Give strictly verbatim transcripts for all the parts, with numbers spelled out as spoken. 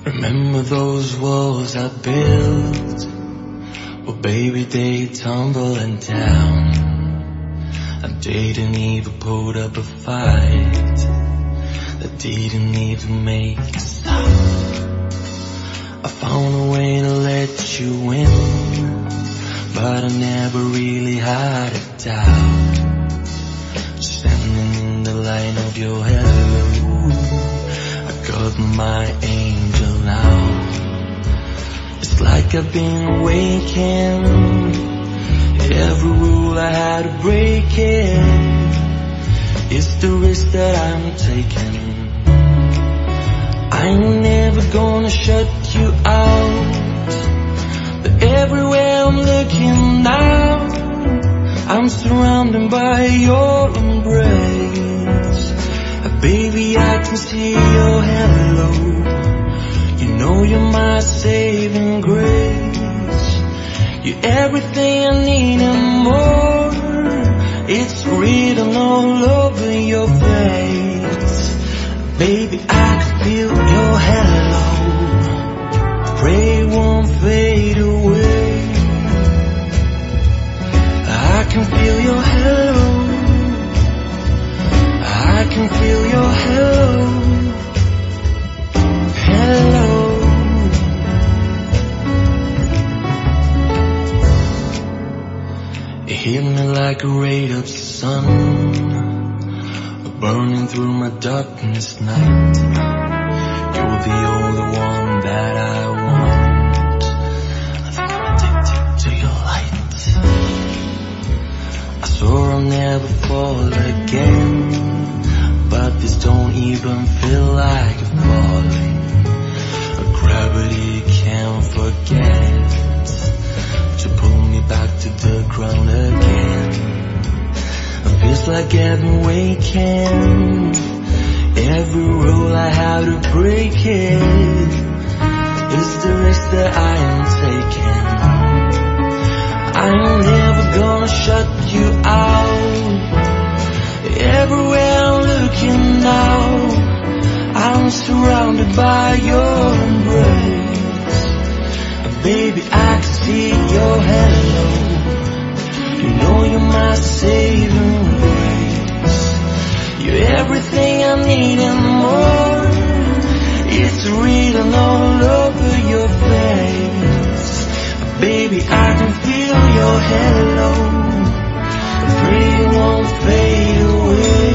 Remember those walls I built? Well, baby, they tumbling down. I didn't even put up a fight. I didn't even make a sound. I found a way to let you in, but I never really had a doubt. Standing in the line of your hello, I got my angel now. It's like I've been awakened. Every rule I had to break it. It's the risk that I'm taking. I'm never gonna shut you out, but everywhere I'm looking now, I'm surrounded by your embrace. Baby, I can see your hello. You know you're my saving grace. You're everything I need and more. It's written all over your face. Baby, I can feel your hello. Pray it won't fade away. I can feel your hello. I can feel your hello. Hello. It hit me like a ray of sun, burning through my darkness night. You're the only one that I want. I think I'm addicted to your light. I swore I'll never fall again, but this don't even feel like falling. Gravity can't forget to pull me back to the ground again. It feels like I've been waking. Every rule I have to break it. It's the risk that I am taking. I'm never gonna shut you out. Everywhere I'm looking now, I'm surrounded by your embrace. Baby, I can see your hello. You know you're my saving grace. You're everything I need and more. It's written all over your face. Baby, I can feel your hello. Pray it won't fade away.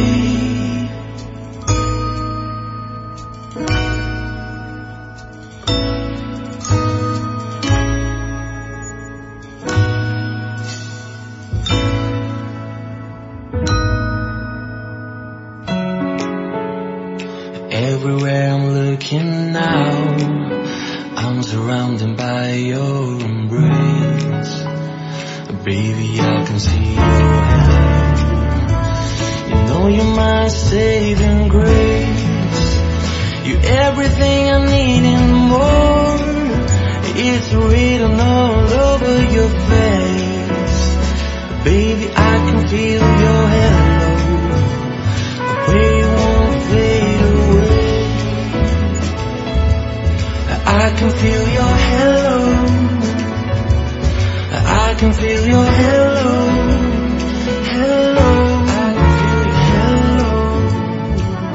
Everywhere I'm looking now, I'm surrounded by your embrace. Baby, I can see your hello. You know you're my saving grace. You're everything I need and more. It's written all over your face. Baby, I can feel your hello. Pray it won't fade away. I can feel your hello. I can feel your hello. Hello. I can feel your hello.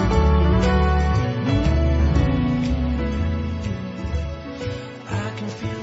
I can feel